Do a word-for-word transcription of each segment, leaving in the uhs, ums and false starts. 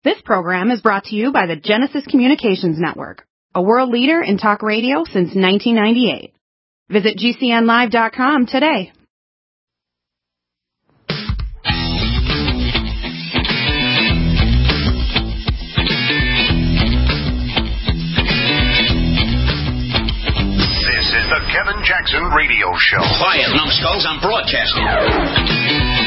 This program is brought to you by the Genesis Communications Network, a world leader in talk radio since nineteen ninety-eight. Visit G C N live dot com today. This is the Kevin Jackson Radio Show. Quiet, numbskulls, I'm broadcasting.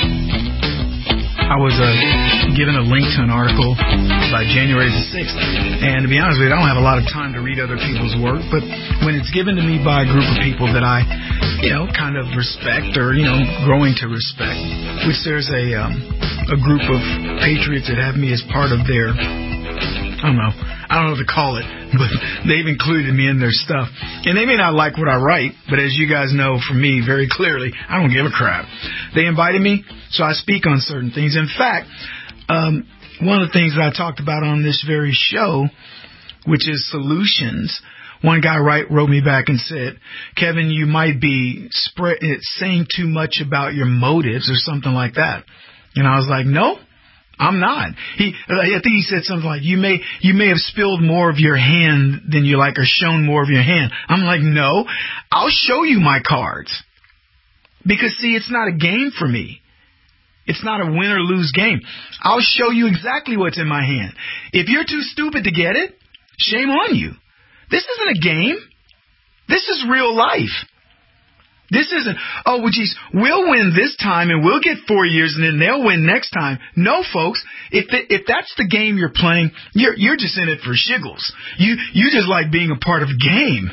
I was uh, given a link to an article by January the sixth, and to be honest with you, I don't have a lot of time to read other people's work, but when it's given to me by a group of people that I, you know, kind of respect or, you know, growing to respect, which there's a, um, a group of patriots that have me as part of their, I don't know, I don't know what to call it, but they've included me in their stuff. And they may not like what I write, but as you guys know from me very clearly, I don't give a crap. They invited me, so I speak on certain things. In fact, um, one of the things that I talked about on this very show, which is solutions, one guy write, wrote me back and said, Kevin, you might be spread, saying too much about your motives or something like that. And I was like, no. I'm not. He, I think he said something like, you may, you may have spilled more of your hand than you like or shown more of your hand. I'm like, no, I'll show you my cards. Because see, it's not a game for me. It's not a win or lose game. I'll show you exactly what's in my hand. If you're too stupid to get it, shame on you. This isn't a game. This is real life. This isn't, oh, well, geez, we'll win this time and we'll get four years and then they'll win next time. No, folks, if the, if that's the game you're playing, you're you're just in it for shiggles. You you just like being a part of a game.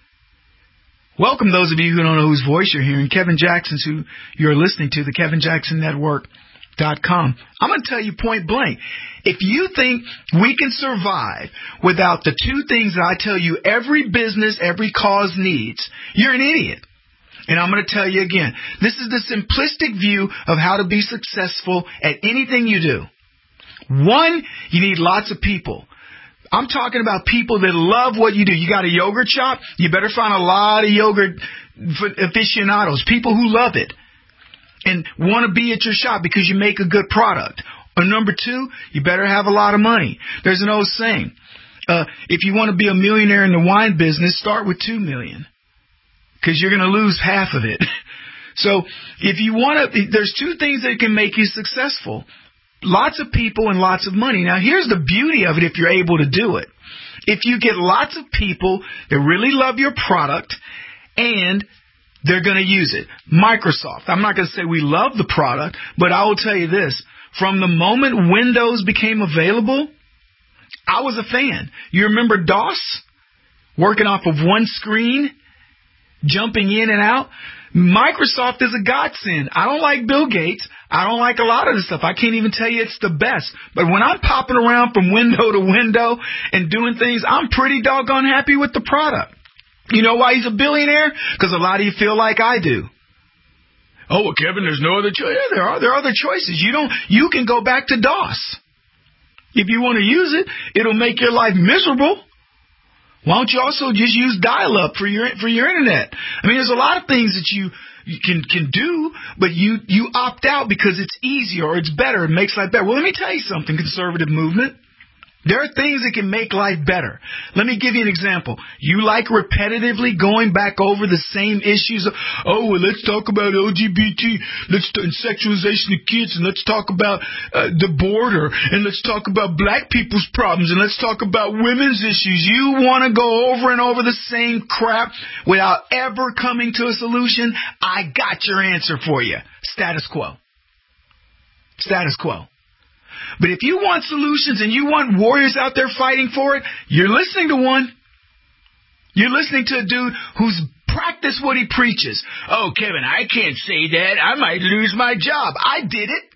Welcome those of you who don't know whose voice you're hearing. Kevin Jackson's who you're listening to, the Kevin Jackson Network dot com. I'm going to tell you point blank. If you think we can survive without the two things that I tell you every business, every cause needs, you're an idiot. And I'm going to tell you again, this is the simplistic view of how to be successful at anything you do. One, you need lots of people. I'm talking about people that love what you do. You got a yogurt shop? You better find a lot of yogurt aficionados, people who love it and want to be at your shop because you make a good product. Or number two, you better have a lot of money. There's an old saying, uh, if you want to be a millionaire in the wine business, start with two million. Because you're going to lose half of it. So if you want to, there's two things that can make you successful. Lots of people and lots of money. Now, here's the beauty of it if you're able to do it. If you get lots of people that really love your product and they're going to use it. Microsoft. I'm not going to say we love the product, but I will tell you this. From the moment Windows became available, I was a fan. You remember DOS? Working off of one screen? Jumping in and out. Microsoft is a godsend. I don't like Bill Gates. I don't like a lot of this stuff. I can't even tell you it's the best. But when I'm popping around from window to window and doing things, I'm pretty doggone happy with the product. You know why he's a billionaire? Because a lot of you feel like I do. Oh, well, Kevin, there's no other choice. Yeah, there are. There are other choices. You don't. You can go back to DOS. If you want to use it, it'll make your life miserable. Why don't you also just use dial-up for your for your internet? I mean, there's a lot of things that you, you can can do, but you, you opt out because it's easier or it's better. It makes life better. Well, let me tell you something, conservative movement. There are things that can make life better. Let me give you an example. You like repetitively going back over the same issues. Of, oh, well, let's talk about L G B T, let's and sexualization of kids, and let's talk about uh, the border, and let's talk about black people's problems, and let's talk about women's issues. You want to go over and over the same crap without ever coming to a solution? I got your answer for you. Status quo. Status quo. But if you want solutions and you want warriors out there fighting for it, you're listening to one. You're listening to a dude who's practiced what he preaches. Oh, Kevin, I can't say that. I might lose my job. I did it.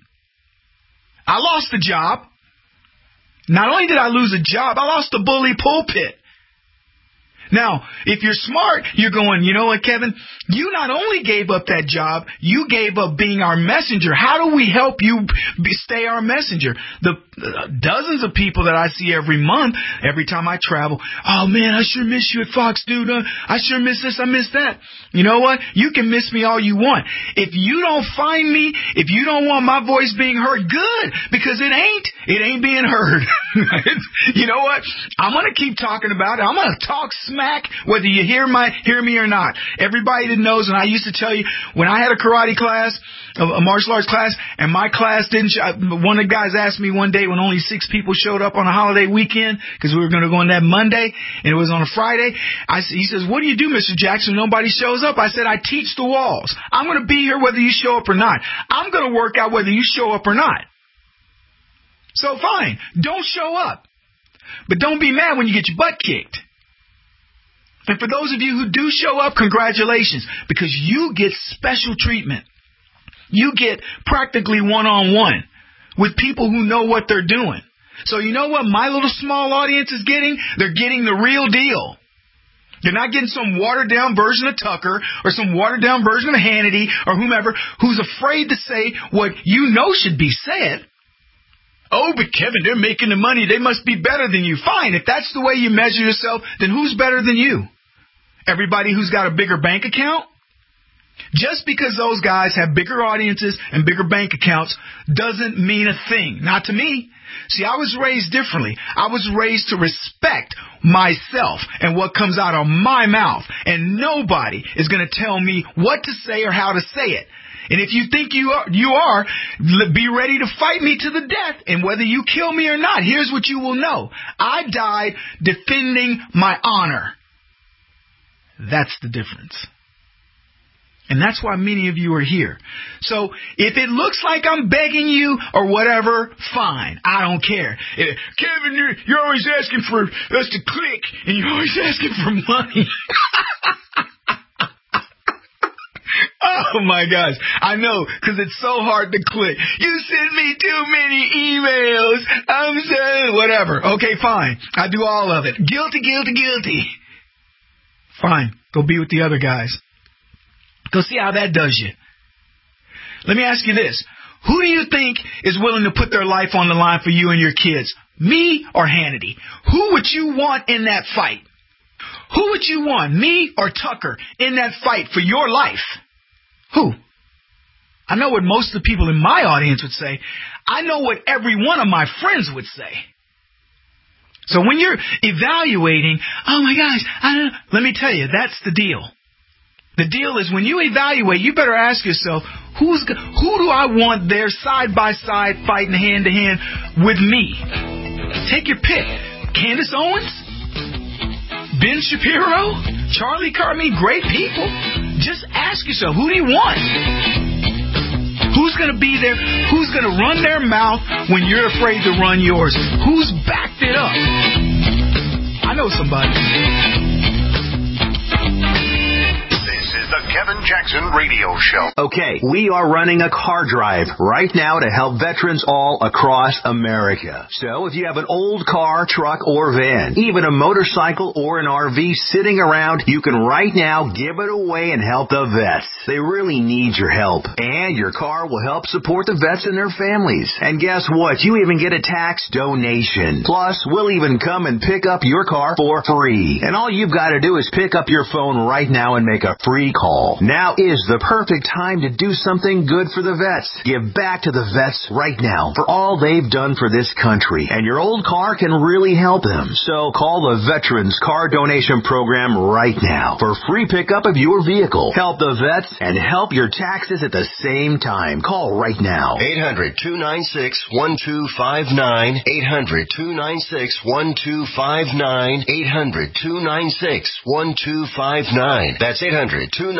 I lost the job. Not only did I lose a job, I lost the bully pulpit. Now, if you're smart, you're going, you know what, Kevin? You not only gave up that job, you gave up being our messenger. How do we help you be, stay our messenger? The uh, dozens of people that I see every month, every time I travel, oh, man, I sure miss you at Fox, dude. Uh, I sure miss this. I miss that. You know what? You can miss me all you want. If you don't find me, if you don't want my voice being heard, good, because it ain't. It ain't being heard. You know what? I'm going to keep talking about it. I'm going to talk smack whether you hear my hear me or not. Everybody that knows, and I used to tell you, when I had a karate class, a, a martial arts class, and my class didn't show, one of the guys asked me one day when only six people showed up on a holiday weekend, because we were going to go on that Monday, and it was on a Friday. I, he says, what do you do, Mister Jackson, when nobody shows up? I said, I teach the walls. I'm going to be here whether you show up or not. I'm going to work out whether you show up or not. So fine, don't show up. But don't be mad when you get your butt kicked. And for those of you who do show up, congratulations, because you get special treatment. You get practically one-on-one with people who know what they're doing. So you know what my little small audience is getting? They're getting the real deal. They're not getting some watered-down version of Tucker or some watered-down version of Hannity or whomever who's afraid to say what you know should be said. Oh, but Kevin, they're making the money. They must be better than you. Fine. If that's the way you measure yourself, then who's better than you? Everybody who's got a bigger bank account? Just because those guys have bigger audiences and bigger bank accounts doesn't mean a thing. Not to me. See, I was raised differently. I was raised to respect myself and what comes out of my mouth. And nobody is going to tell me what to say or how to say it. And if you think you are, you are, be ready to fight me to the death. And whether you kill me or not, here's what you will know. I died defending my honor. That's the difference. And that's why many of you are here. So if it looks like I'm begging you or whatever, fine. I don't care. Kevin, you're, you're always asking for us to click, and you're always asking for money. Oh, my gosh. I know, because it's so hard to click. You send me too many emails. I'm so... Whatever. Okay, fine. I do all of it. Guilty, guilty, guilty. Fine. Go be with the other guys. Go see how that does you. Let me ask you this. Who do you think is willing to put their life on the line for you and your kids? Me or Hannity? Who would you want in that fight? Who would you want, me or Tucker, in that fight for your life? Who? I know what most of the people in my audience would say. I know what every one of my friends would say. So when you're evaluating, oh my gosh, I don't know, let me tell you, that's the deal. The deal is when you evaluate, you better ask yourself, who's who do I want there side by side fighting hand to hand with me? Take your pick. Candace Owens? Ben Shapiro? Charlie Carmi? Great people. Just ask yourself, who do you want? Who's going to be there? Who's going to run their mouth when you're afraid to run yours? Who's backed it up? I know somebody. The Kevin Jackson Radio Show. Okay, we are running a car drive right now to help veterans all across America. So if you have an old car, truck, or van, even a motorcycle or an R V sitting around, you can right now give it away and help the vets. They really need your help. And your car will help support the vets and their families. And guess what? You even get a tax donation. Plus, we'll even come and pick up your car for free. And all you've got to do is pick up your phone right now and make a free call. Now is the perfect time to do something good for the vets. Give back to the vets right now for all they've done for this country. And your old car can really help them. So call the Veterans Car Donation Program right now for free pickup of your vehicle. Help the vets and help your taxes at the same time. Call right now. eight hundred, two nine six, one two five nine. eight hundred, two nine six, one two five nine. eight hundred, two nine six, one two five nine. That's eight hundred, two nine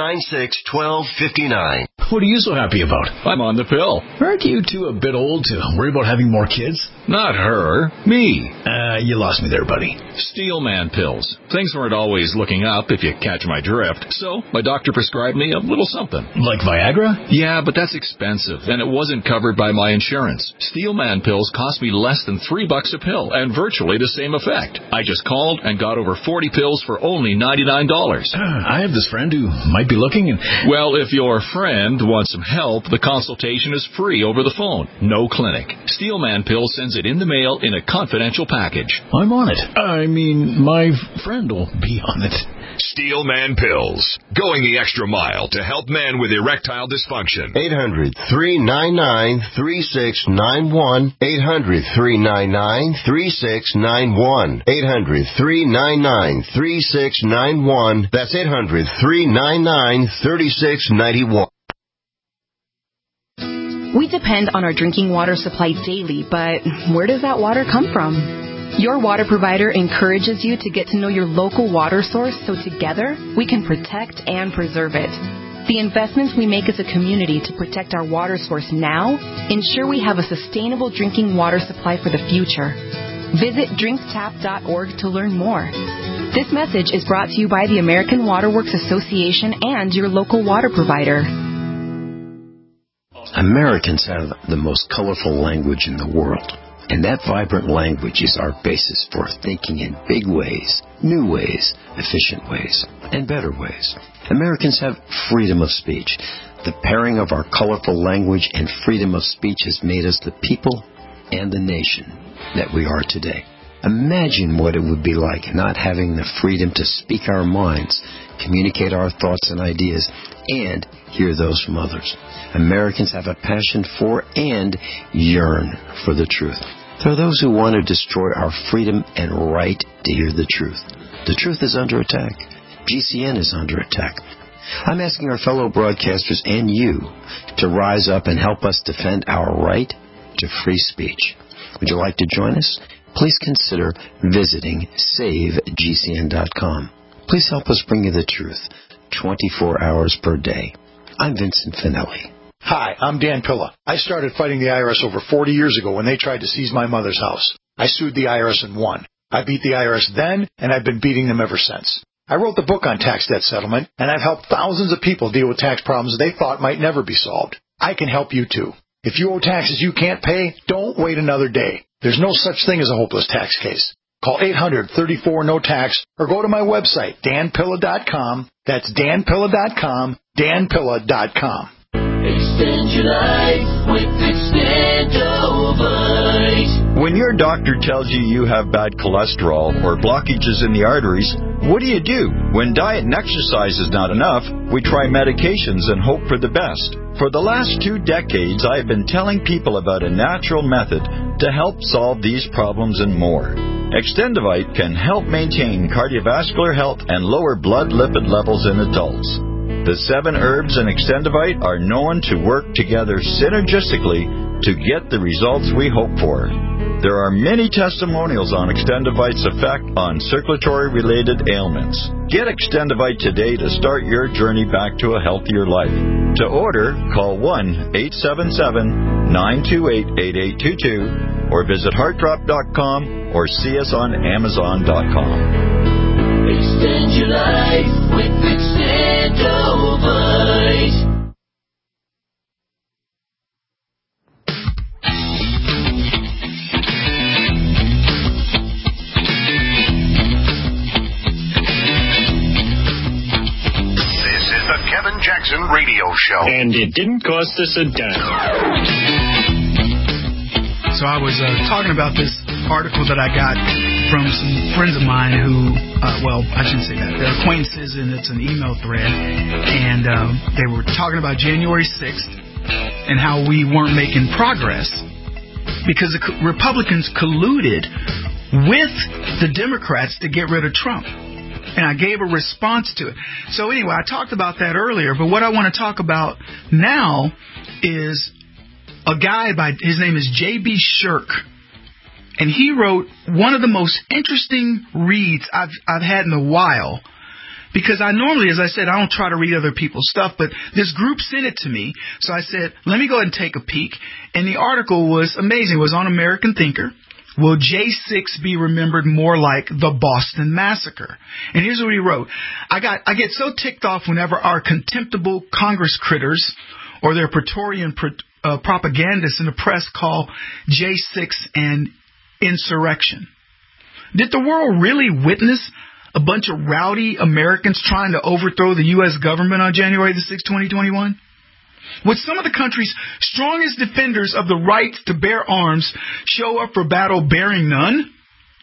nine six, one two five nine. What are you so happy about? I'm on the pill. Aren't you two a bit old to worry about having more kids? Not her. Me. Uh, you lost me there, buddy. Steelman pills. Things weren't always looking up, if you catch my drift. So, my doctor prescribed me a little something. Like Viagra? Yeah, but that's expensive, and it wasn't covered by my insurance. Steelman pills cost me less than three bucks a pill, and virtually the same effect. I just called and got over forty pills for only ninety-nine dollars. Uh, I have this friend who might be looking and... Well, if your friend wants some help, the consultation is free over the phone. No clinic. Steelman Pills sends it in the mail in a confidential package. I'm on it. I mean, my friend will be on it. Steelman Pills. Going the extra mile to help men with erectile dysfunction. eight hundred, three nine nine, three six nine one. eight hundred, three nine nine, three six nine one. eight hundred, three nine nine, three six nine one. That's eight hundred, three nine nine, three six nine one. We depend on our drinking water supply daily, but where does that water come from? Your water provider encourages you to get to know your local water source so together we can protect and preserve it. The investments we make as a community to protect our water source now ensure we have a sustainable drinking water supply for the future. Visit drink tap dot org to learn more. This message is brought to you by the American Water Works Association and your local water provider. Americans have the most colorful language in the world. And that vibrant language is our basis for thinking in big ways, new ways, efficient ways, and better ways. Americans have freedom of speech. The pairing of our colorful language and freedom of speech has made us the people and the nation that we are today. Imagine what it would be like not having the freedom to speak our minds, communicate our thoughts and ideas, and hear those from others. Americans have a passion for and yearn for the truth. There are those who want to destroy our freedom and right to hear the truth. The truth is under attack. G C N is under attack. I'm asking our fellow broadcasters and you to rise up and help us defend our right to free speech. Would you like to join us? Please consider visiting save G C N dot com. Please help us bring you the truth twenty-four hours per day. I'm Vincent Finelli. Hi, I'm Dan Pilla. I started fighting the I R S over forty years ago when they tried to seize my mother's house. I sued the I R S and won. I beat the I R S then, and I've been beating them ever since. I wrote the book on tax debt settlement, and I've helped thousands of people deal with tax problems they thought might never be solved. I can help you too. If you owe taxes you can't pay, don't wait another day. There's no such thing as a hopeless tax case. Call eight hundred, thirty-four, no tax or go to my website, dan pilla dot com. That's dan pilla dot com, dan pilla dot com. Extend your life with Extendovite. When your doctor tells you you have bad cholesterol or blockages in the arteries, what do you do? When diet and exercise is not enough, we try medications and hope for the best. For the last two decades, I have been telling people about a natural method to help solve these problems and more. Extendovite can help maintain cardiovascular health and lower blood lipid levels in adults. The seven herbs in Extendovite are known to work together synergistically to get the results we hope for. There are many testimonials on Extendovite's effect on circulatory-related ailments. Get Extendovite today to start your journey back to a healthier life. To order, call one eight seven seven, nine two eight, eight eight two two or visit heart drop dot com or see us on amazon dot com. Extend your life with Extendovite. Kevin Jackson Radio Show. And it didn't cost us a dime. So I was uh, talking about this article that I got from some friends of mine who, uh, well, I shouldn't say that. They're acquaintances, and it's an email thread. And um, they were talking about January sixth and how we weren't making progress because the Republicans colluded with the Democrats to get rid of Trump. And I gave a response to it. So anyway, I talked about that earlier, but what I want to talk about now is a guy by, his name is J B Shirk. And he wrote one of the most interesting reads I've, I've had in a while. because I normally, as I said, I don't try to read other people's stuff, but this group sent it to me. So I said, let me go ahead and take a peek. And the article was amazing. It was on American Thinker. Will J six be remembered more like the Boston Massacre? And here's what he wrote. I got, I get so ticked off whenever our contemptible Congress critters or their Praetorian pro, uh, propagandists in the press call J six an insurrection. Did the world really witness a bunch of rowdy Americans trying to overthrow the U S government on January the sixth, twenty twenty-one? Would some of the country's strongest defenders of the right to bear arms show up for battle bearing none?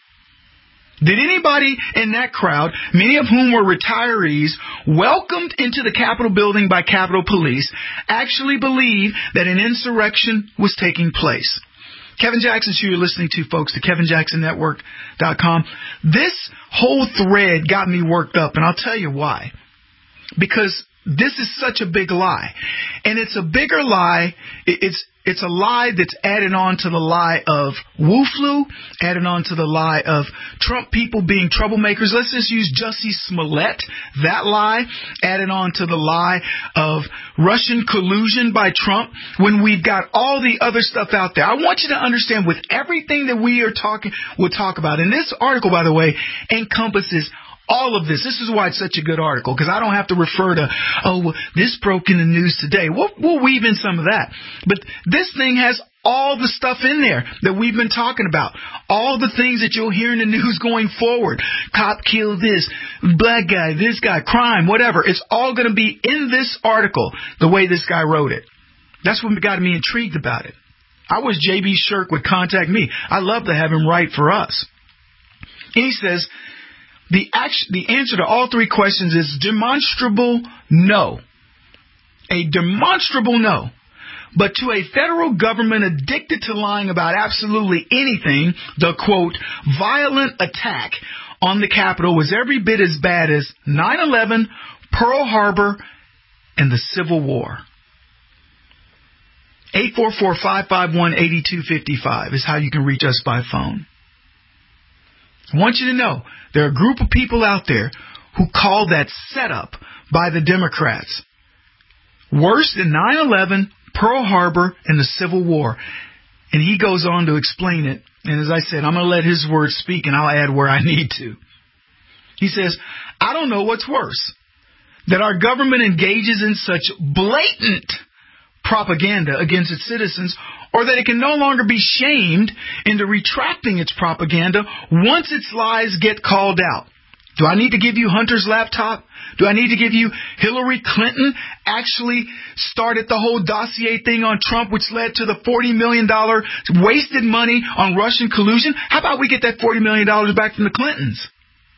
Did anybody in that crowd, many of whom were retirees, welcomed into the Capitol building by Capitol Police, actually believe that an insurrection was taking place? Kevin Jackson Show you're listening to, folks, to Kevin Jackson Network dot com. This whole thread got me worked up, and I'll tell you why. Because this is such a big lie. And it's a bigger lie. It's it's a lie that's added on to the lie of Wu Flu, added on to the lie of Trump people being troublemakers. Let's just use Jussie Smollett, that lie, added on to the lie of Russian collusion by Trump, when we've got all the other stuff out there. I want you to understand, with everything that we are talking, we'll talk about. And this article, by the way, encompasses all of this. This is why it's such a good article, because I don't have to refer to, oh, well, this broke in the news today. We'll, we'll weave in some of that. But this thing has all the stuff in there that we've been talking about. All the things that you'll hear in the news going forward. Cop killed this, black guy, this guy, crime, whatever. It's all going to be in this article, the way this guy wrote it. That's what got me intrigued about it. I wish J B Shirk would contact me. I'd love to have him write for us. And he says, The, action, the answer to all three questions is demonstrable no. A demonstrable no. But to a federal government addicted to lying about absolutely anything, the, quote, violent attack on the Capitol was every bit as bad as nine eleven, Pearl Harbor, and the Civil War. eight four four, five five one, eight two five five is how you can reach us by phone. I want you to know there are a group of people out there who call that setup by the Democrats worse than nine eleven, Pearl Harbor, and the Civil War. And he goes on to explain it. And as I said, I'm going to let his words speak, and I'll add where I need to. He says, I don't know what's worse, that our government engages in such blatant propaganda against its citizens, or that it can no longer be shamed into retracting its propaganda once its lies get called out. Do I need to give you Hunter's laptop? Do I need to give you Hillary Clinton actually started the whole dossier thing on Trump, which led to the forty million dollars wasted money on Russian collusion? How about we get that forty million dollars back from the Clintons?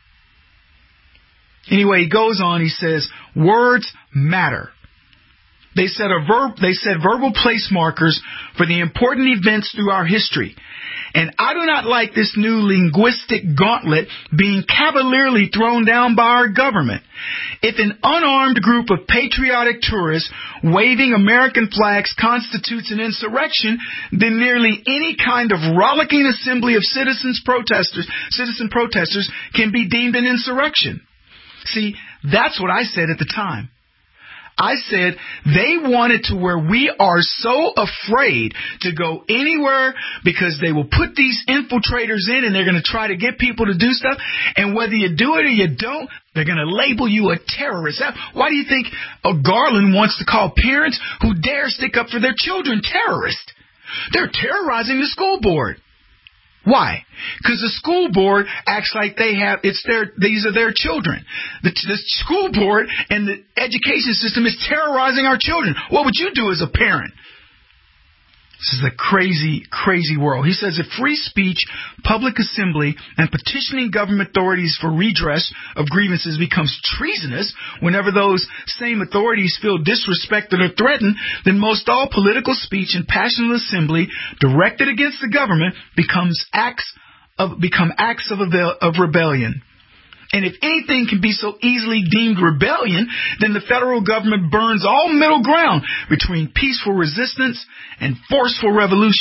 Anyway, he goes on, he says, words matter. They set a verb, they set verbal place markers for the important events through our history. And I do not like this new linguistic gauntlet being cavalierly thrown down by our government. If an unarmed group of patriotic tourists waving American flags constitutes an insurrection, then nearly any kind of rollicking assembly of citizens protesters, citizen protesters can be deemed an insurrection. See, that's what I said at the time. I said they want it to where we are so afraid to go anywhere because they will put these infiltrators in and they're going to try to get people to do stuff. And whether you do it or you don't, they're going to label you a terrorist. Why do you think Garland wants to call parents who dare stick up for their children terrorists? They're terrorizing the school board. Why? Because the school board acts like they have, it's their, these are their children. The, the school board and the education system is terrorizing our children. What would you do as a parent? This is a crazy, crazy world. He says if free speech, public assembly, and petitioning government authorities for redress of grievances becomes treasonous whenever those same authorities feel disrespected or threatened, then most all political speech and passionate assembly directed against the government becomes acts of become acts of, of rebellion. And if anything can be so easily deemed rebellion, then the federal government burns all middle ground between peaceful resistance and forceful revolution.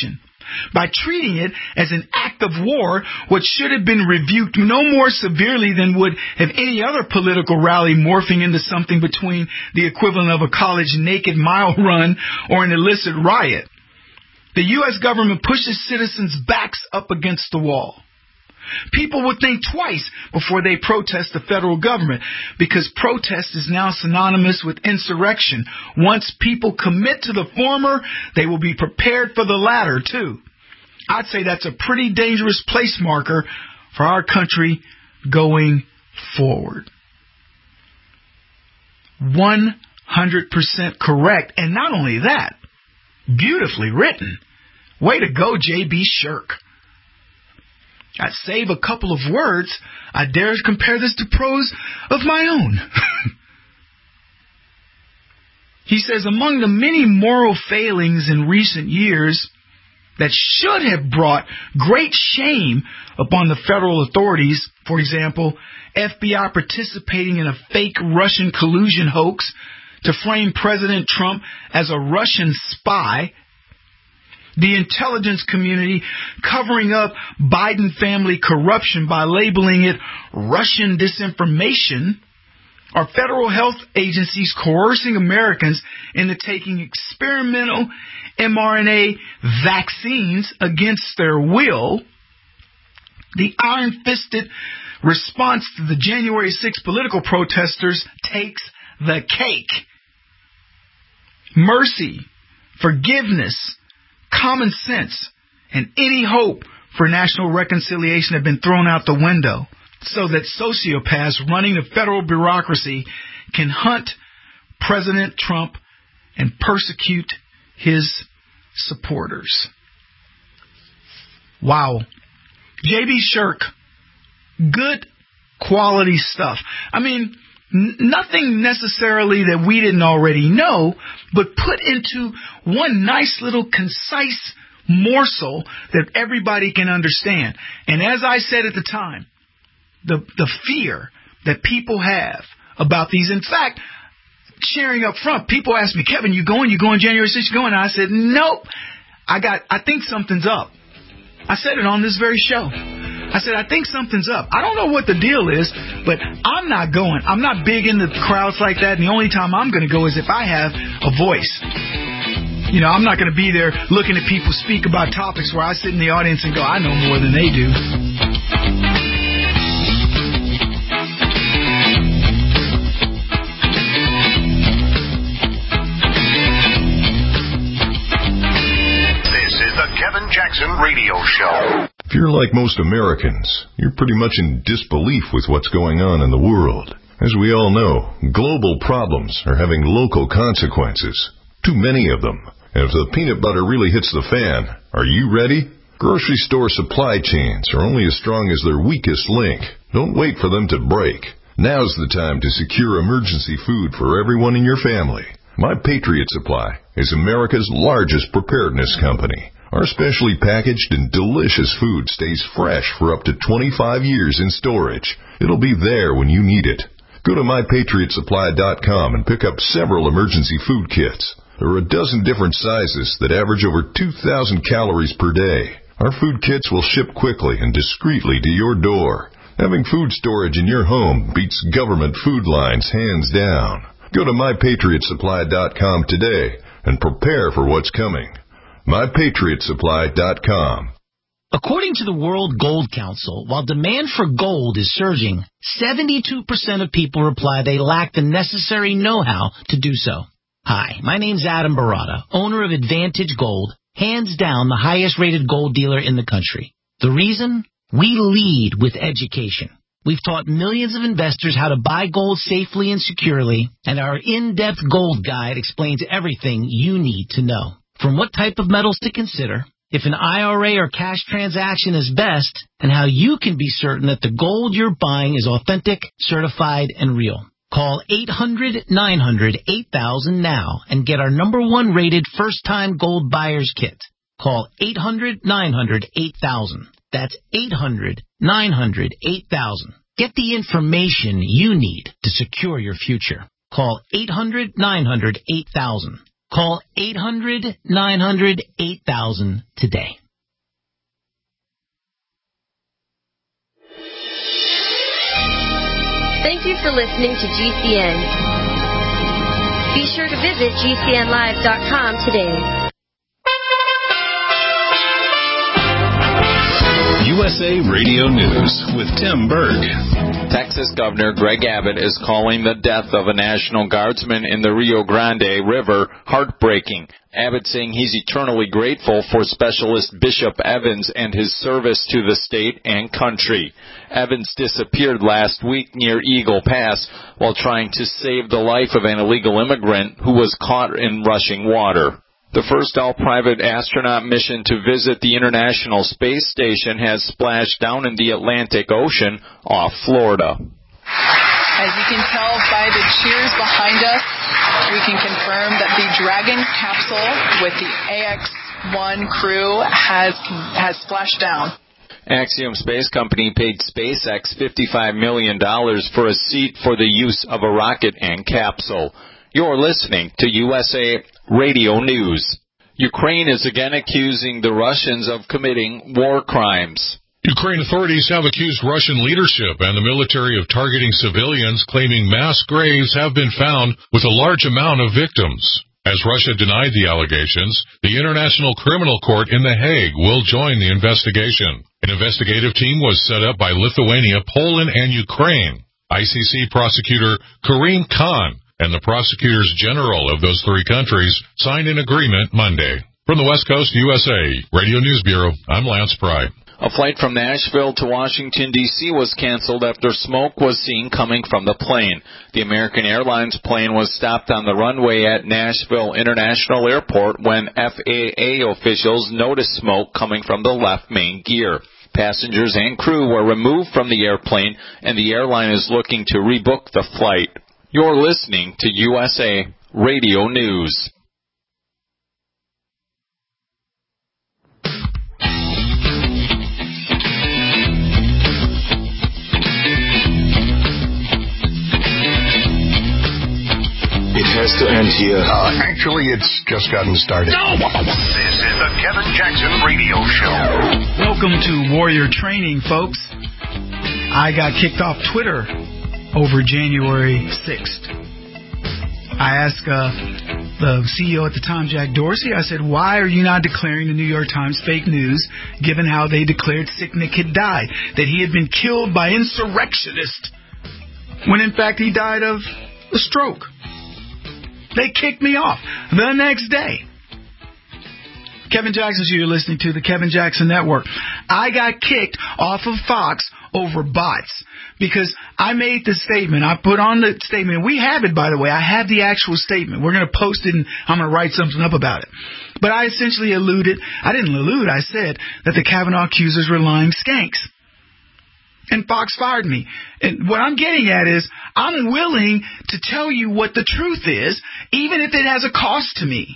by treating it as an act of war, what should have been rebuked no more severely than would have any other political rally morphing into something between the equivalent of a college naked mile run or an illicit riot. The U S government pushes citizens' backs up against the wall. People would think twice before they protest the federal government, because protest is now synonymous with insurrection. Once people commit to the former, they will be prepared for the latter, too. I'd say that's a pretty dangerous place marker for our country going forward. one hundred percent correct, and not only that, beautifully written. Way to go, J B. Shirk. I'd save a couple of words. I dare compare this to prose of my own. He says, among the many moral failings in recent years that should have brought great shame upon the federal authorities, for example, F B I participating in a fake Russian collusion hoax to frame President Trump as a Russian spy, the intelligence community covering up Biden family corruption by labeling it Russian disinformation, are federal health agencies coercing Americans into taking experimental mRNA vaccines against their will, the iron-fisted response to the January sixth political protesters takes the cake. Mercy, forgiveness, common sense, and any hope for national reconciliation have been thrown out the window, so that sociopaths running the federal bureaucracy can hunt President Trump and persecute his supporters. Wow. J B. Shirk, good quality stuff. I mean, n- nothing necessarily that we didn't already know, but put into one nice little concise morsel that everybody can understand. And as I said at the time, the the fear that people have about these, in fact, sharing up front, people ask me, Kevin, you going? You going January sixth? You going? And I said, nope. I got. I think something's up. I said it on this very show. I said, I think something's up. I don't know what the deal is, but I'm not going. I'm not big into crowds like that, and the only time I'm going to go is if I have a voice. You know, I'm not going to be there looking at people speak about topics where I sit in the audience and go, I know more than they do. This is the Kevin Jackson Radio Show. If you're like most Americans, you're pretty much in disbelief with what's going on in the world. As we all know, global problems are having local consequences. Too many of them. And if the peanut butter really hits the fan, are you ready? Grocery store supply chains are only as strong as their weakest link. Don't wait for them to break. Now's the time to secure emergency food for everyone in your family. My Patriot Supply is America's largest preparedness company. Our specially packaged and delicious food stays fresh for up to twenty-five years in storage. It'll be there when you need it. Go to my patriot supply dot com and pick up several emergency food kits. There are a dozen different sizes that average over two thousand calories per day. Our food kits will ship quickly and discreetly to your door. Having food storage in your home beats government food lines hands down. Go to my patriot supply dot com today and prepare for what's coming. my patriot supply dot com. According to the World Gold Council, while demand for gold is surging, seventy-two percent of people reply they lack the necessary know-how to do so. Hi, my name's Adam Barata, owner of Advantage Gold, hands down the highest-rated gold dealer in the country. The reason? We lead with education. We've taught millions of investors how to buy gold safely and securely, and our in-depth gold guide explains everything you need to know. From what type of metals to consider, if an I R A or cash transaction is best, and how you can be certain that the gold you're buying is authentic, certified, and real. Call eight hundred nine hundred eight thousand now and get our number one rated first-time gold buyer's kit. Call eight hundred nine hundred eight thousand. That's eight hundred nine hundred eight thousand. Get the information you need to secure your future. Call eight hundred nine hundred eight thousand. Call eight hundred nine hundred eight thousand today. Thank you for listening to G C N. Be sure to visit G C N live dot com today. U S A Radio News with Tim Berg. Texas Governor Greg Abbott is calling the death of a National Guardsman in the Rio Grande River heartbreaking. Abbott saying he's eternally grateful for Specialist Bishop Evans and his service to the state and country. Evans disappeared last week near Eagle Pass while trying to save the life of an illegal immigrant who was caught in rushing water. The first all-private astronaut mission to visit the International Space Station has splashed down in the Atlantic Ocean off Florida. As you can tell by the cheers behind us, we can confirm that the Dragon capsule with the A X one crew has has splashed down. Axiom Space Company paid SpaceX fifty-five million dollars for a seat for the use of a rocket and capsule. You're listening to U S A Radio News. Ukraine is again accusing the Russians of committing war crimes. Ukraine authorities have accused Russian leadership and the military of targeting civilians, claiming mass graves have been found with a large amount of victims. As Russia denied the allegations, the International Criminal Court in The Hague will join the investigation. An investigative team was set up by Lithuania, Poland, and Ukraine. I C C prosecutor Karim Khan and the prosecutors general of those three countries signed an agreement Monday. From the West Coast, U S A Radio News Bureau, I'm Lance Pry. A flight from Nashville to Washington, D C was canceled after smoke was seen coming from the plane. The American Airlines plane was stopped on the runway at Nashville International Airport when F A A officials noticed smoke coming from the left main gear. Passengers and crew were removed from the airplane, and the airline is looking to rebook the flight. You're listening to U S A Radio News. It has to end here. Uh, actually, it's just gotten started. No! This is the Kevin Jackson Radio Show. Welcome to Warrior Training, folks. I got kicked off Twitter over January sixth. I asked uh, the C E O at the time, Jack Dorsey, I said, why are you not declaring the New York Times fake news, given how they declared Sicknick had died, that he had been killed by insurrectionists, when in fact he died of a stroke? They kicked me off the next day. Kevin Jackson, so you're listening to the Kevin Jackson Network. I got kicked off of Fox over bots because I made the statement. I put on the statement. We have it, by the way. I have the actual statement. We're going to post it, and I'm going to write something up about it. But I essentially alluded. I didn't allude. I said that the Kavanaugh accusers were lying skanks. And Fox fired me. And what I'm getting at is I'm willing to tell you what the truth is, even if it has a cost to me.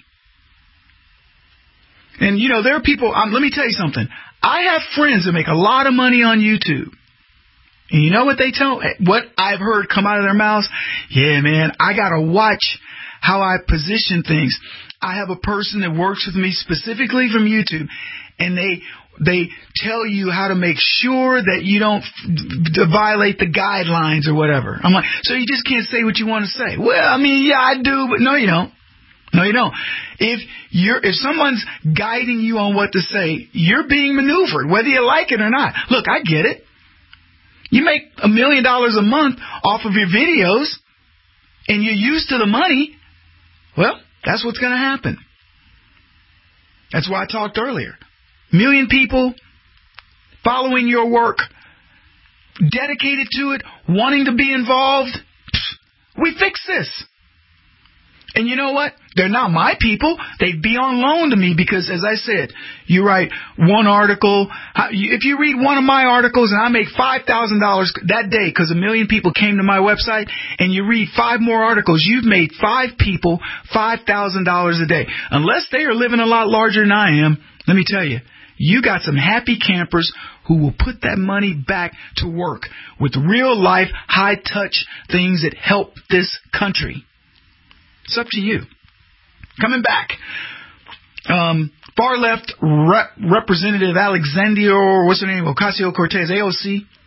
And, you know, there are people, um, let me tell you something. I have friends that make a lot of money on YouTube. And you know what they tell, what I've heard come out of their mouths? Yeah, man, I got to watch how I position things. I have a person that works with me specifically from YouTube, and they they tell you how to make sure that you don't f- violate the guidelines or whatever. I'm like, so you just can't say what you want to say. Well, I mean, yeah, I do, but no, you don't. No, you don't. If you're, if someone's guiding you on what to say, you're being maneuvered, whether you like it or not. Look, I get it. You make a million dollars a month off of your videos, and you're used to the money. Well, that's what's going to happen. That's why I talked earlier. Million people following your work, dedicated to it, wanting to be involved. We fix this. And you know what? They're not my people. They'd be on loan to me because, as I said, you write one article. If you read one of my articles and I make five thousand dollars that day because a million people came to my website, and you read five more articles, you've made five people five thousand dollars a day. Unless they are living a lot larger than I am, let me tell you, you got some happy campers who will put that money back to work with real life, high touch things that help this country. It's up to you. Coming back, um, far left rep- Representative Alexandria, or what's her name, Ocasio-Cortez, A O C,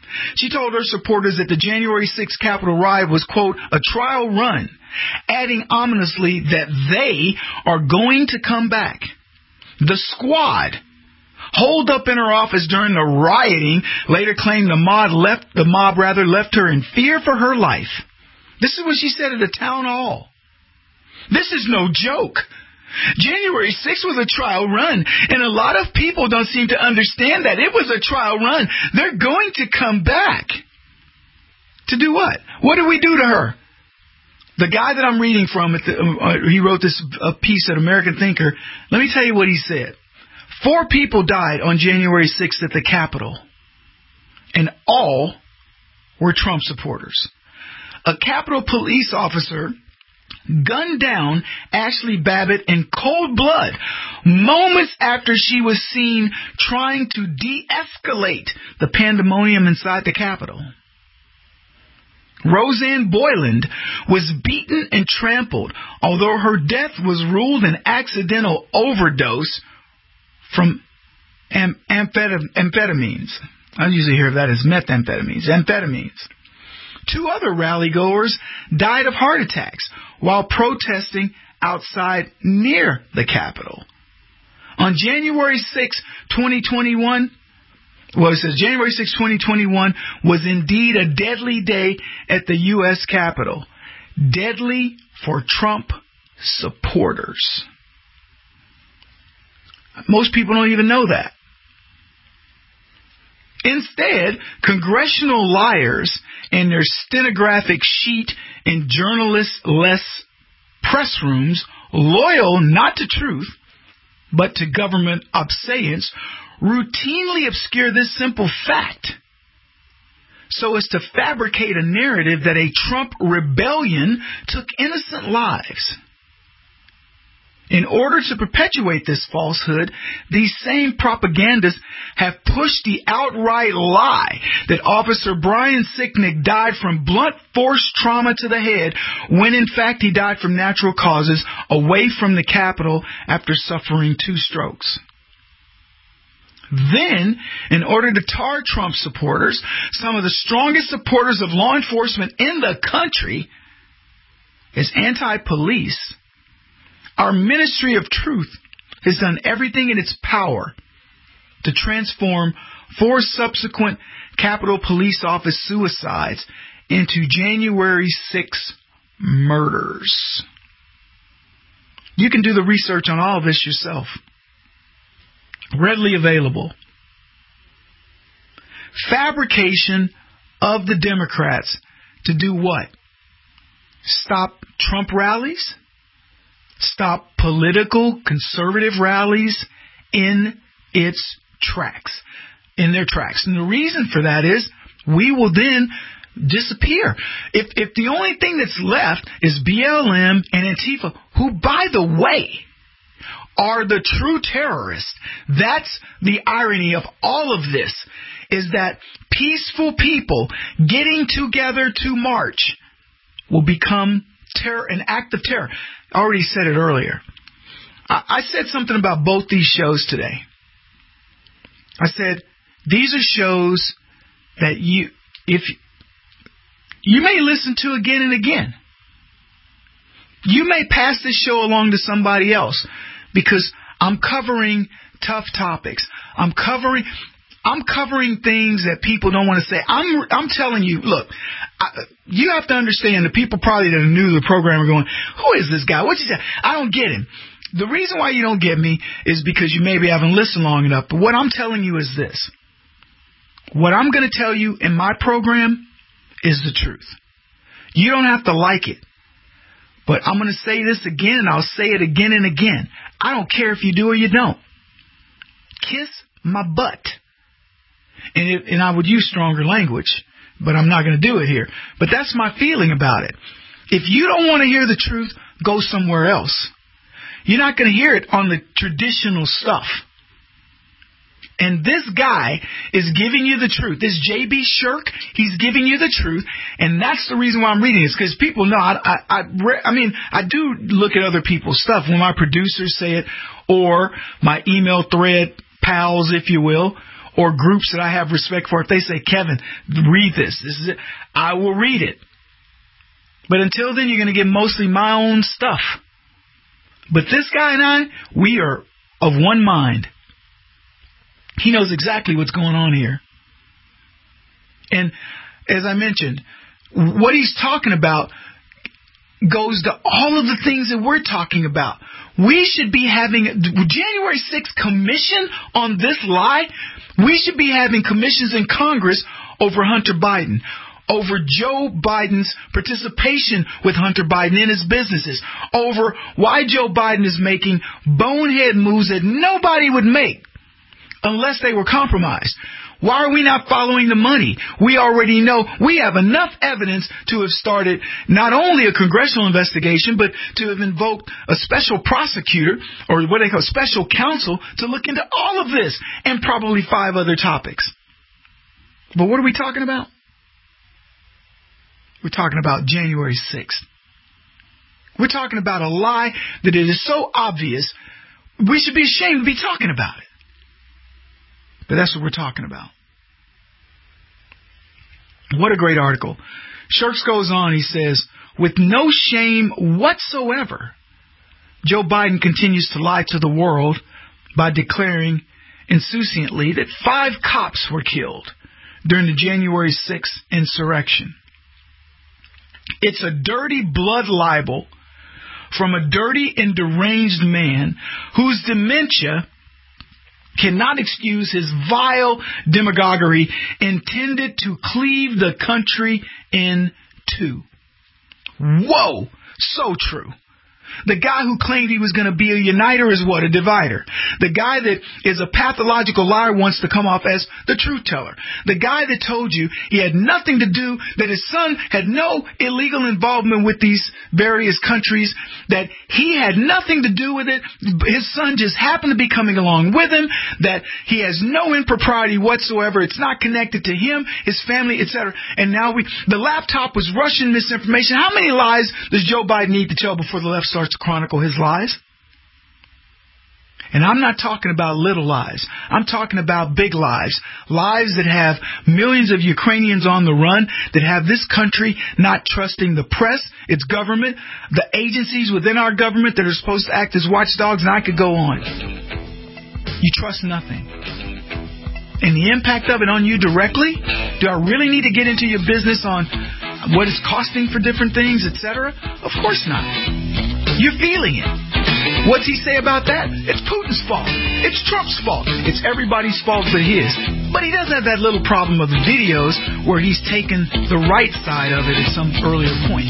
She told her supporters that the January sixth Capitol riot was, quote, a trial run, adding ominously that they are going to come back. The squad, holed up in her office during the rioting, later claimed the mob left the mob rather left her in fear for her life. This is what she said at a town hall. This is no joke. January sixth was a trial run, and a lot of people don't seem to understand that. It was a trial run. They're going to come back. To do what? What did we do to her? The guy that I'm reading from, at the, uh, he wrote this uh, piece at American Thinker. Let me tell you what he said. Four people died on January sixth at the Capitol, and all were Trump supporters. A Capitol police officer gunned down Ashley Babbitt in cold blood moments after she was seen trying to de-escalate the pandemonium inside the Capitol. Roseanne Boyland was beaten and trampled, although her death was ruled an accidental overdose from am- amphetam- amphetamines. I usually hear of that as methamphetamines, amphetamines. Two other rally-goers died of heart attacks while protesting outside near the Capitol. On January sixth, twenty twenty-one, well, it says January sixth, twenty twenty-one was indeed a deadly day at the U S Capitol. Deadly for Trump supporters. Most people don't even know that. Instead, congressional liars in their stenographic sheet and journalist-less press rooms, loyal not to truth, but to government obseyance, routinely obscure this simple fact so as to fabricate a narrative that a Trump rebellion took innocent lives. In order to perpetuate this falsehood, these same propagandists have pushed the outright lie that Officer Brian Sicknick died from blunt force trauma to the head when in fact he died from natural causes away from the Capitol after suffering two strokes. Then, in order to tar Trump supporters, some of the strongest supporters of law enforcement in the country, is anti-police, our Ministry of Truth has done everything in its power to transform four subsequent Capitol Police Office suicides into January sixth murders. You can do the research on all of this yourself. Readily available. Fabrication of the Democrats to do what? Stop Trump rallies? Stop political conservative rallies in its tracks, in their tracks. And the reason for that is we will then disappear. If if the only thing that's left is B L M and Antifa, who, by the way, are the true terrorists. That's the irony of all of this, is that peaceful people getting together to march will become terror, an act of terror. I already said it earlier. I, I said something about both these shows today. I said, these are shows that you, if you may listen to again and again. You may pass this show along to somebody else because I'm covering tough topics. I'm covering, I'm covering things that people don't want to say. I'm, I'm telling you, look, I, you have to understand the people probably that are new to the program are going, who is this guy? What's he say? I don't get him. The reason why you don't get me is because you maybe haven't listened long enough. But what I'm telling you is this. What I'm going to tell you in my program is the truth. You don't have to like it. But I'm going to say this again, and I'll say it again and again. I don't care if you do or you don't. Kiss my butt. And, it, and I would use stronger language, but I'm not going to do it here. But that's my feeling about it. If you don't want to hear the truth, go somewhere else. You're not going to hear it on the traditional stuff. And this guy is giving you the truth. This J B Shirk, he's giving you the truth. And that's the reason why I'm reading this, because people know, I, I, I, I mean, I do look at other people's stuff when my producers say it, or my email thread pals, if you will, or groups that I have respect for, if they say, Kevin, read this, this is it, I will read it. But until then, you're going to get mostly my own stuff. But this guy and I, we are of one mind. He knows exactly what's going on here. And as I mentioned, what he's talking about goes to all of the things that we're talking about. We should be having January sixth commission on this lie. We should be having commissions in Congress over Hunter Biden, over Joe Biden's participation with Hunter Biden in his businesses, over why Joe Biden is making bonehead moves that nobody would make unless they were compromised. Why are we not following the money? We already know we have enough evidence to have started not only a congressional investigation, but to have invoked a special prosecutor or what they call special counsel to look into all of this and probably five other topics. But what are we talking about? We're talking about January sixth. We're talking about a lie that it is so obvious we should be ashamed to be talking about it. But that's what we're talking about. What a great article. Shirks goes on, he says, with no shame whatsoever, Joe Biden continues to lie to the world by declaring insouciantly that five cops were killed during the January sixth insurrection. It's a dirty blood libel from a dirty and deranged man whose dementia cannot excuse his vile demagoguery intended to cleave the country in two. Whoa, so true. The guy who claimed he was going to be a uniter is what? A divider. The guy that is a pathological liar wants to come off as the truth teller. The guy that told you he had nothing to do, that his son had no illegal involvement with these various countries, that he had nothing to do with it, his son just happened to be coming along with him, that he has no impropriety whatsoever, it's not connected to him, his family, et cetera. And now we, the laptop was Russian misinformation. How many lies does Joe Biden need to tell before the left starts to chronicle his lies? And I'm not talking about little lies. I'm talking about big lies. Lies that have millions of Ukrainians on the run, that have this country not trusting the press, its government, the agencies within our government that are supposed to act as watchdogs, and I could go on. You trust nothing. And the impact of it on you directly? Do I really need to get into your business on what it's costing for different things, et cetera? Of course not. You're feeling it. What's he say about that? It's Putin's fault. It's Trump's fault. It's everybody's fault but his. But he doesn't have that little problem of the videos where he's taken the right side of it at some earlier point.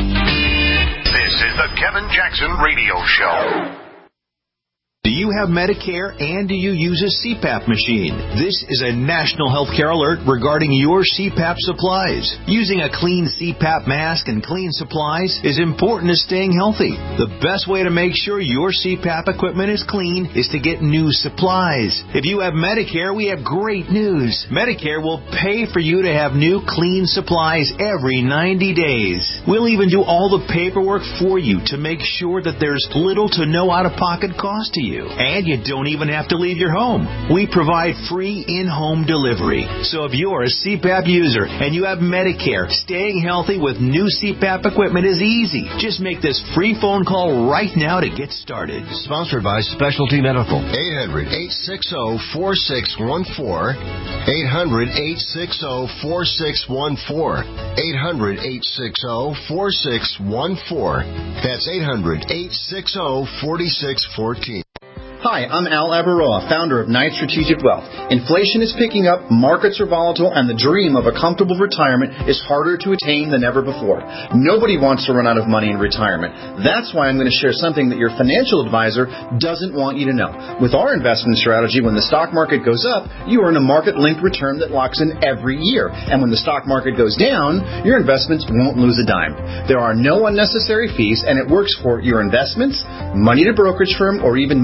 This is the Kevin Jackson Radio Show. Do you have Medicare and do you use a C PAP machine? This is a national healthcare alert regarding your C PAP supplies. Using a clean C PAP mask and clean supplies is important to staying healthy. The best way to make sure your C PAP equipment is clean is to get new supplies. If you have Medicare, we have great news. Medicare will pay for you to have new clean supplies every ninety days. We'll even do all the paperwork for you to make sure that there's little to no out-of-pocket cost to you. And you don't even have to leave your home. We provide free in-home delivery. So if you're a C PAP user and you have Medicare, staying healthy with new C PAP equipment is easy. Just make this free phone call right now to get started. Sponsored by Specialty Medical. eight hundred, eight six zero, four six one four. eight hundred, eight six zero, four six one four. eight hundred, eight six zero, four six one four. That's eight hundred, eight six zero, four six one four. Hi, I'm Al Abaroa, founder of Knight Strategic Wealth. Inflation is picking up, markets are volatile, and the dream of a comfortable retirement is harder to attain than ever before. Nobody wants to run out of money in retirement. That's why I'm going to share something that your financial advisor doesn't want you to know. With our investment strategy, when the stock market goes up, you earn a market-linked return that locks in every year. And when the stock market goes down, your investments won't lose a dime. There are no unnecessary fees, and it works for your investments, money at a brokerage firm, or even money at a bank.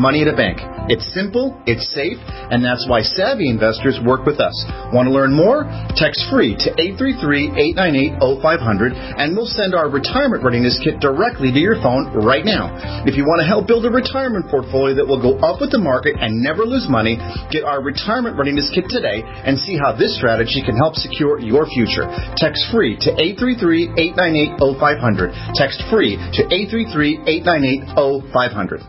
bank. It's simple, it's safe, and that's why savvy investors work with us. Want to learn more? Text free to eight three three, eight nine eight, zero five zero zero and we'll send our retirement readiness kit directly to your phone right now. If you want to help build a retirement portfolio that will go up with the market and never lose money, get our retirement readiness kit today and see how this strategy can help secure your future. Text free to eight three three, eight nine eight, zero five zero zero. Text free to eight three three, eight nine eight, zero five zero zero.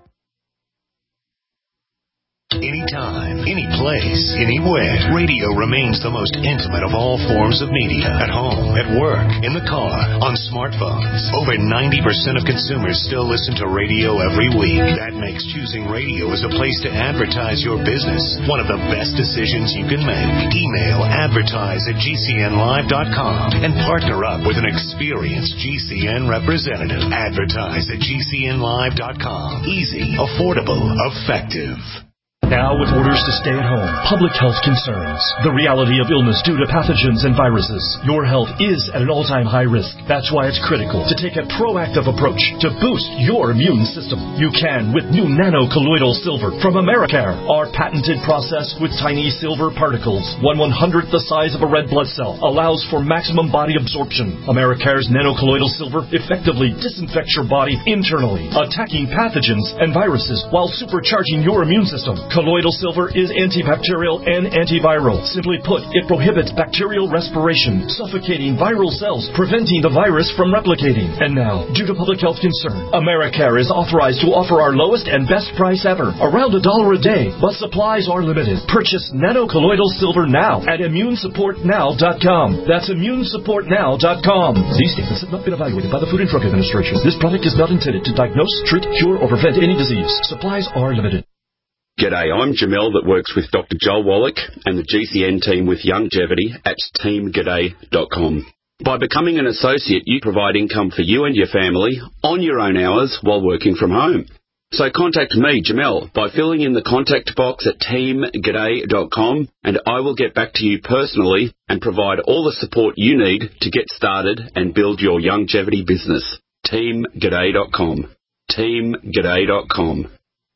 Anytime, any place, anywhere. Radio remains the most intimate of all forms of media. At home, at work, in the car, on smartphones. Over ninety percent of consumers still listen to radio every week. That makes choosing radio as a place to advertise your business one of the best decisions you can make. Email advertise at G C N live dot com and partner up with an experienced G C N representative. Advertise at G C N live dot com. Easy, affordable, effective. Now with orders to stay at home, public health concerns, the reality of illness due to pathogens and viruses, your health is at an all-time high risk. That's why it's critical to take a proactive approach to boost your immune system. You can with new nano-colloidal silver from Americare. Our patented process with tiny silver particles, one one-hundredth the size of a red blood cell, allows for maximum body absorption. Americare's nano-colloidal silver effectively disinfects your body internally, attacking pathogens and viruses while supercharging your immune system. Colloidal silver is antibacterial and antiviral. Simply put, it prohibits bacterial respiration, suffocating viral cells, preventing the virus from replicating. And now, due to public health concern, Americare is authorized to offer our lowest and best price ever, around a dollar a day, but supplies are limited. Purchase nano-colloidal silver now at immune support now dot com. That's immune support now dot com. These statements have not been evaluated by the Food and Drug Administration. This product is not intended to diagnose, treat, cure, or prevent any disease. Supplies are limited. G'day, I'm Jamel that works with Doctor Joel Wallach and the G C N team with Longevity at team g'day dot com. By becoming an associate, you provide income for you and your family on your own hours while working from home. So contact me, Jamel, by filling in the contact box at team g'day dot com and I will get back to you personally and provide all the support you need to get started and build your longevity business. team g'day dot com. team g'day dot com.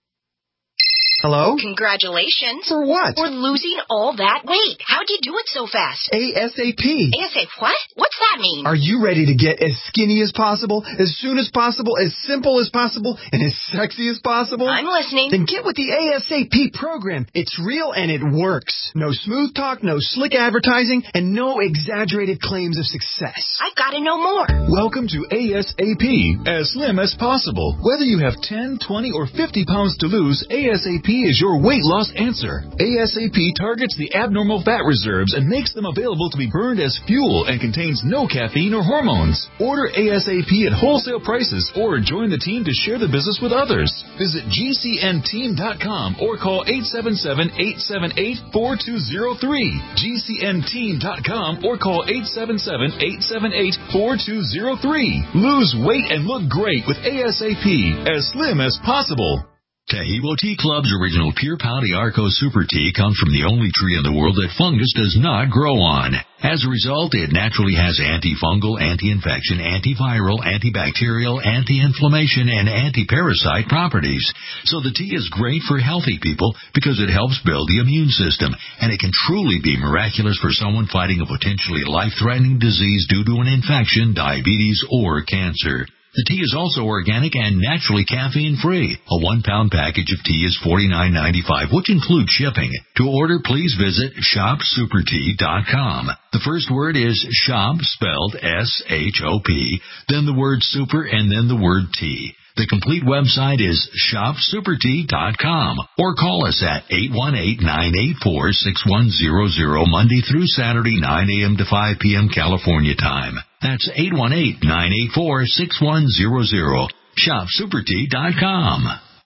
Hello? Congratulations. For what? For losing all that weight. How'd you do it so fast? ASAP. ASAP what? What's that mean? Are you ready to get as skinny as possible, as soon as possible, as simple as possible, and as sexy as possible? I'm listening. Then get with the ASAP program. It's real and it works. No smooth talk, no slick advertising, and no exaggerated claims of success. I've got to know more. Welcome to ASAP, as slim as possible. Whether you have ten, twenty, or fifty pounds to lose, ASAP is your weight loss answer. ASAP targets the abnormal fat reserves and makes them available to be burned as fuel and contains no caffeine or hormones. Order ASAP at wholesale prices or join the team to share the business with others. Visit G C N team dot com or call eight seven seven, eight seven eight, four two zero three. G C N team dot com or call eight seven seven, eight seven eight, four two zero three. Lose weight and look great with ASAP, as slim as possible. Tahibo Tea Club's original Pure Pau d'Arco Super Tea comes from the only tree in the world that fungus does not grow on. As a result, it naturally has antifungal, anti-infection, antiviral, antibacterial, anti-inflammation, and anti-parasite properties. So the tea is great for healthy people because it helps build the immune system, and it can truly be miraculous for someone fighting a potentially life-threatening disease due to an infection, diabetes, or cancer. The tea is also organic and naturally caffeine-free. A one-pound package of tea is forty-nine ninety-five, which includes shipping. To order, please visit shop super tea dot com. The first word is shop, spelled S H O P, then the word super, and then the word tea. The complete website is shop super tea dot com or call us at eight one eight, nine eight four, six one zero zero Monday through Saturday, nine a.m. to five p.m. California time. That's eight one eight, nine eight four, six one zero zero. shop super tea dot com.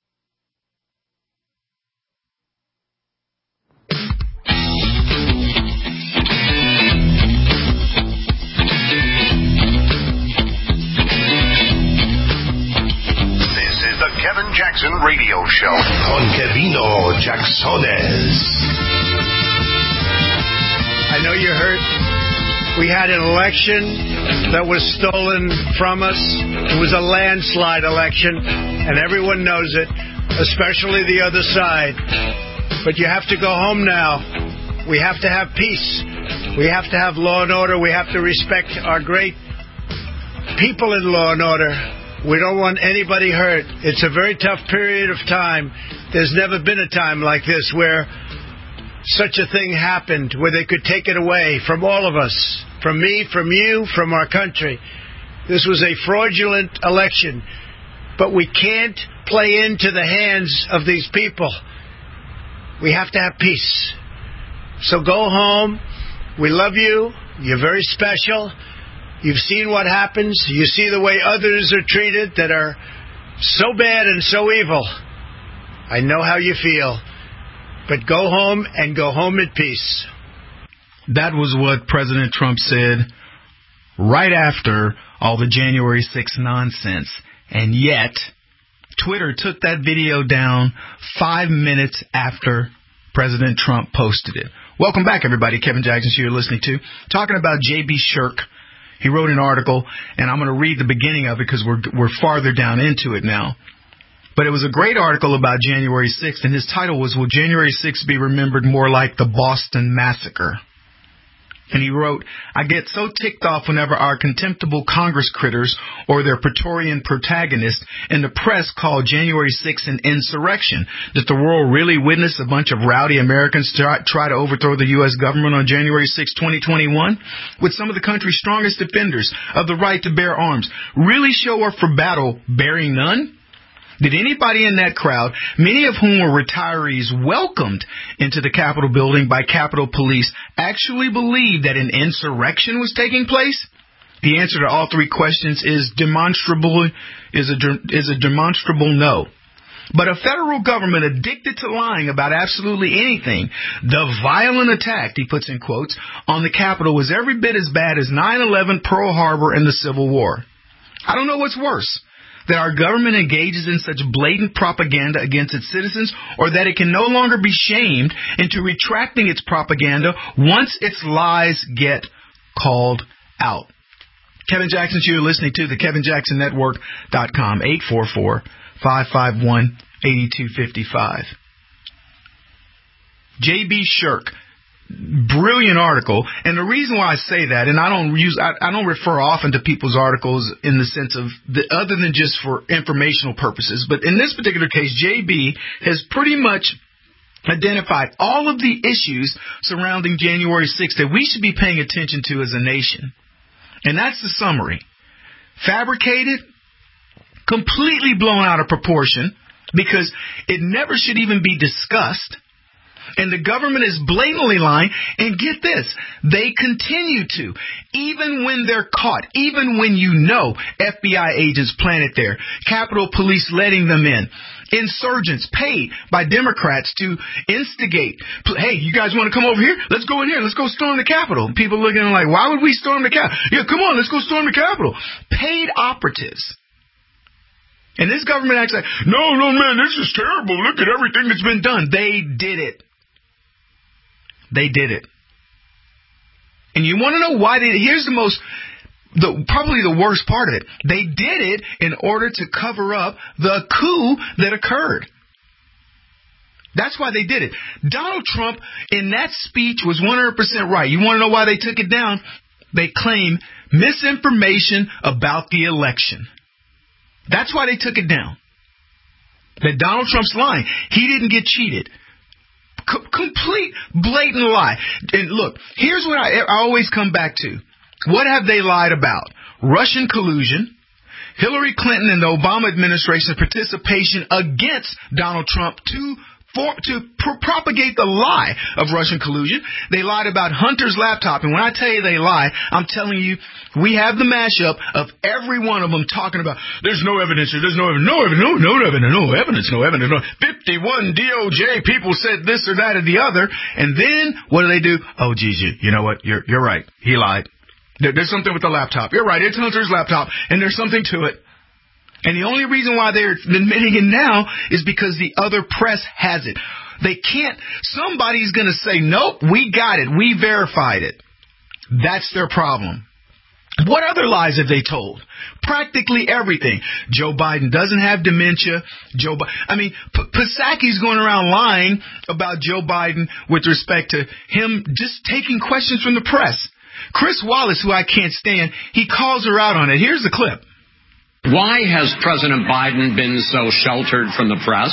Kevin Jackson Radio Show con Kevino Jacksones. I know you heard we had an election that was stolen from us. It was a landslide election, and everyone knows it. especially the other side. But you have to go home now. We have to have peace. We have to have law and order. We have to respect our great people in law and order. We don't want anybody hurt. It's a very tough period of time. There's never been a time like this where such a thing happened, where they could take it away from all of us, from me, from you, from our country. This was a fraudulent election, but we can't play into the hands of these people. We have to have peace. So go home. We love you. You're very special. You've seen what happens. You see the way others are treated that are so bad and so evil. I know how you feel. But go home and go home in peace. That was what President Trump said right after all the January sixth nonsense. And yet, Twitter took that video down five minutes after President Trump posted it. Welcome back, everybody. Kevin Jackson, you're listening to. Talking about J B. Shirk. He wrote an article, and I'm going to read the beginning of it because we're we're farther down into it now. But it was a great article about January sixth, and his title was, Will January sixth be remembered more like the Boston Massacre? And he wrote, I get so ticked off whenever our contemptible Congress critters or their Praetorian protagonists in the press call January sixth an insurrection. Did the world really witness a bunch of rowdy Americans try, try to overthrow the U S government on January sixth, twenty twenty-one? With some of the country's strongest defenders of the right to bear arms really show up for battle bearing none? Did anybody in that crowd, many of whom were retirees welcomed into the Capitol building by Capitol Police, actually believe that an insurrection was taking place? The answer to all three questions is demonstrable, is a, is a demonstrable no. But a federal government addicted to lying about absolutely anything, the violent attack, he puts in quotes, on the Capitol was every bit as bad as nine eleven, Pearl Harbor, and the Civil War. I don't know what's worse. That our government engages in such blatant propaganda against its citizens, or that it can no longer be shamed into retracting its propaganda once its lies get called out. Kevin Jackson, you're listening to the Kevin Jackson Network dot com, eight four four, five five one, eight two five five. J B. Shirk. Brilliant article, and the reason why I say that, and I don't use, I, I don't refer often to people's articles in the sense of the, other than just for informational purposes, but in this particular case, J B has pretty much identified all of the issues surrounding January sixth that we should be paying attention to as a nation, and that's the summary: fabricated, completely blown out of proportion, because it never should even be discussed. And the government is blatantly lying. And get this, they continue to, even when they're caught, even when you know F B I agents planted there, Capitol Police letting them in, insurgents paid by Democrats to instigate. Hey, you guys want to come over here? Let's go in here. Let's go storm the Capitol. People looking like, why would we storm the Capitol? Yeah, come on, let's go storm the Capitol. Paid operatives. And this government acts like, no, no, man, this is terrible. Look at everything that's been done. They did it. They did it. And you want to know why they did it? Here's the most, the, probably the worst part of it. They did it in order to cover up the coup that occurred. That's why they did it. Donald Trump, in that speech, was one hundred percent right. You want to know why they took it down? They claim misinformation about the election. That's why they took it down. That Donald Trump's lying. He didn't get cheated. C- complete, blatant lie. And look, here's what I, I always come back to. What have they lied about? Russian collusion, Hillary Clinton and the Obama administration's participation against Donald Trump to For, to pr- propagate the lie of Russian collusion. They lied about Hunter's laptop. And when I tell you they lie, I'm telling you, we have the mashup of every one of them talking about, there's no evidence, there's no evidence, no evidence, no, no evidence, no evidence, no evidence. No. fifty-one D O J people said this or that or the other. And then what do they do? Oh, geez, you, you know what? You're, you're right. He lied. There, there's something with the laptop. You're right. It's Hunter's laptop. And there's something to it. And the only reason why they're admitting it now is because the other press has it. They can't. Somebody's going to say, nope, we got it. We verified it. That's their problem. What other lies have they told? Practically everything. Joe Biden doesn't have dementia. Joe, Bi- I mean, P- Psaki's going around lying about Joe Biden with respect to him just taking questions from the press. Chris Wallace, who I can't stand, he calls her out on it. Here's the clip. Why has President Biden been so sheltered from the press?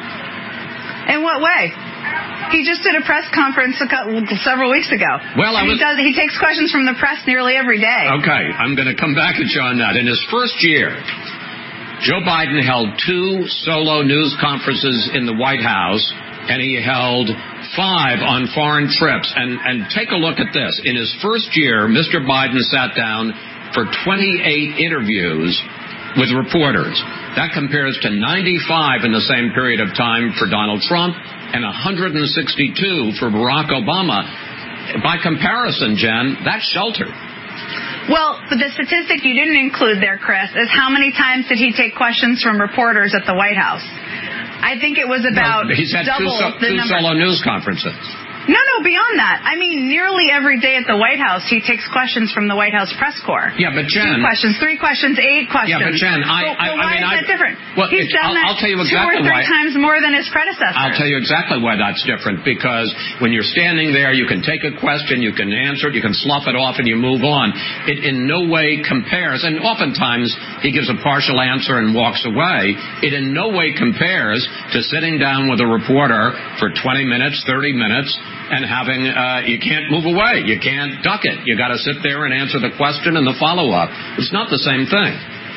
In what way? He just did a press conference a couple, several weeks ago. Well, I was, he does. He takes questions from the press nearly every day. Okay, I'm going to come back at you on that. In his first year, Joe Biden held two solo news conferences in the White House, and he held five on foreign trips. And, and take a look at this. In his first year, Mister Biden sat down for twenty-eight interviews with reporters. That compares to ninety-five in the same period of time for Donald Trump and one hundred sixty-two for Barack Obama. By comparison, Jen, that's sheltered. Well, but the statistic you didn't include there, Chris, is how many times did he take questions from reporters at the White House? I think it was about no, he's had double two, so, the two number. solo news conferences. No, no, beyond that. I mean, nearly every day at the White House, he takes questions from the White House press corps. Yeah, but Jen... Two questions, three questions, eight questions. Yeah, but Jen, I... Well, I, well, why I mean, is I, that different? Well, He's done I'll, that I'll tell you two exactly or three why. times more than his predecessor. I'll tell you exactly why that's different, because when you're standing there, you can take a question, you can answer it, you can slough it off, and you move on. It in no way compares, and oftentimes he gives a partial answer and walks away. It in no way compares to sitting down with a reporter for twenty minutes, thirty minutes, and having, uh, you can't move away. You can't duck it. You got to sit there and answer the question and the follow-up. It's not the same thing.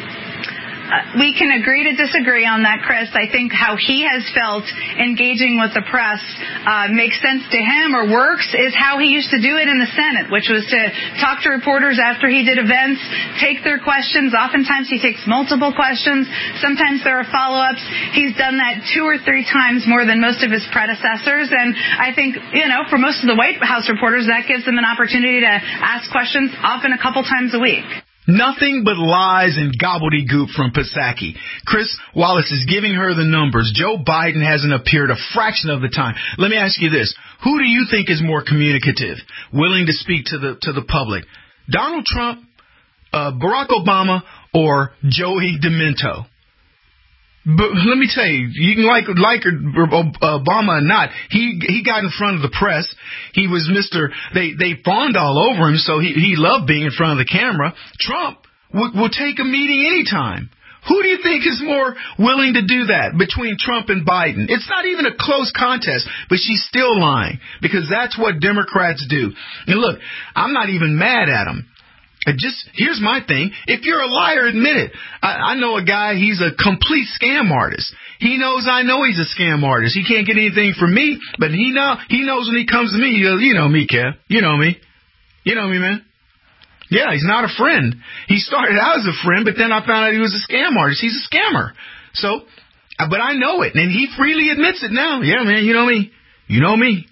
Uh, we can agree to disagree on that, Chris. I think how he has felt engaging with the press uh, makes sense to him or works is how he used to do it in the Senate, which was to talk to reporters after he did events, take their questions. Oftentimes he takes multiple questions. Sometimes there are follow-ups. He's done that two or three times more than most of his predecessors. And I think, you know, for most of the White House reporters, that gives them an opportunity to ask questions often a couple times a week. Nothing but lies and gobbledygook from Psaki. Chris Wallace is giving her the numbers. Joe Biden hasn't appeared a fraction of the time. Let me ask you this. Who do you think is more communicative, willing to speak to the to the public? Donald Trump, uh, Barack Obama, or Joey Demento? But let me tell you, you can like like Obama or not. He he got in front of the press. He was Mister They they fawned all over him, so he he loved being in front of the camera. Trump will, will take a meeting anytime. Who do you think is more willing to do that between Trump and Biden? It's not even a close contest, but she's still lying because that's what Democrats do. And look, I'm not even mad at him. Just here's my thing. If you're a liar, admit it. I, I know a guy, he's a complete scam artist. He knows I know he's a scam artist. He can't get anything from me, but he know he knows when he comes to me, he goes, you know me, Kev. You know me. You know me, man. Yeah, he's not a friend. He started out as a friend, but then I found out he was a scam artist. He's a scammer. So, but I know it, and he freely admits it now. Yeah, man, you know me. You know me.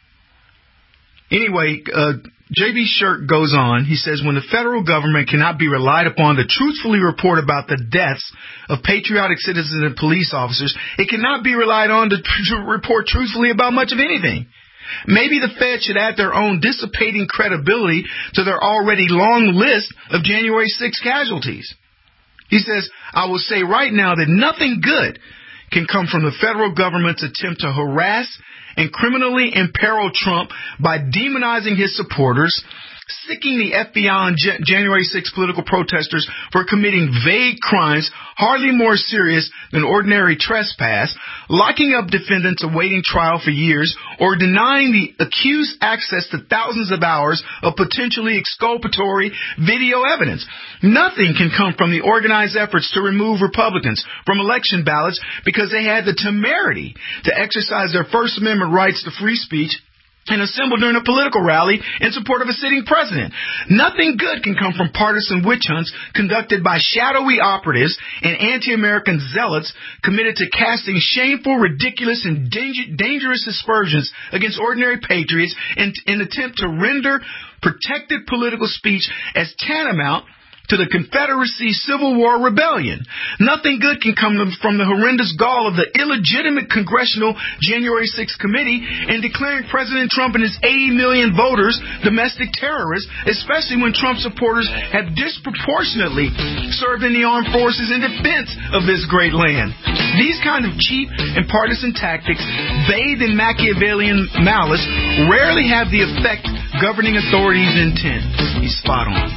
Anyway, uh, J B Shirk goes on. He says, when the federal government cannot be relied upon to truthfully report about the deaths of patriotic citizens and police officers, it cannot be relied on to, to report truthfully about much of anything. Maybe the Fed should add their own dissipating credibility to their already long list of January sixth casualties. He says, I will say right now that nothing good can come from the federal government's attempt to harass and criminally imperil Trump by demonizing his supporters, sicking the F B I on J- January sixth political protesters for committing vague crimes hardly more serious than ordinary trespass, locking up defendants awaiting trial for years, or denying the accused access to thousands of hours of potentially exculpatory video evidence. Nothing can come from the organized efforts to remove Republicans from election ballots because they had the temerity to exercise their First Amendment rights to free speech and assemble during a political rally in support of a sitting president. Nothing good can come from partisan witch hunts conducted by shadowy operatives and anti-American zealots committed to casting shameful, ridiculous, and danger, dangerous aspersions against ordinary patriots in an attempt to render protected political speech as tantamount to the Confederacy Civil War Rebellion. Nothing good can come from the horrendous gall of the illegitimate Congressional January sixth Committee in declaring President Trump and his eighty million voters domestic terrorists, especially when Trump supporters have disproportionately served in the armed forces in defense of this great land. These kind of cheap and partisan tactics, bathed in Machiavellian malice, rarely have the effect governing authorities intend. He's spot on.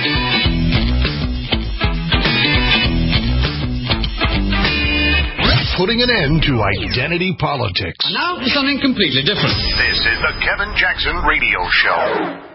Putting an end to identity politics. Now for something completely different. This is the Kevin Jackson Radio Show.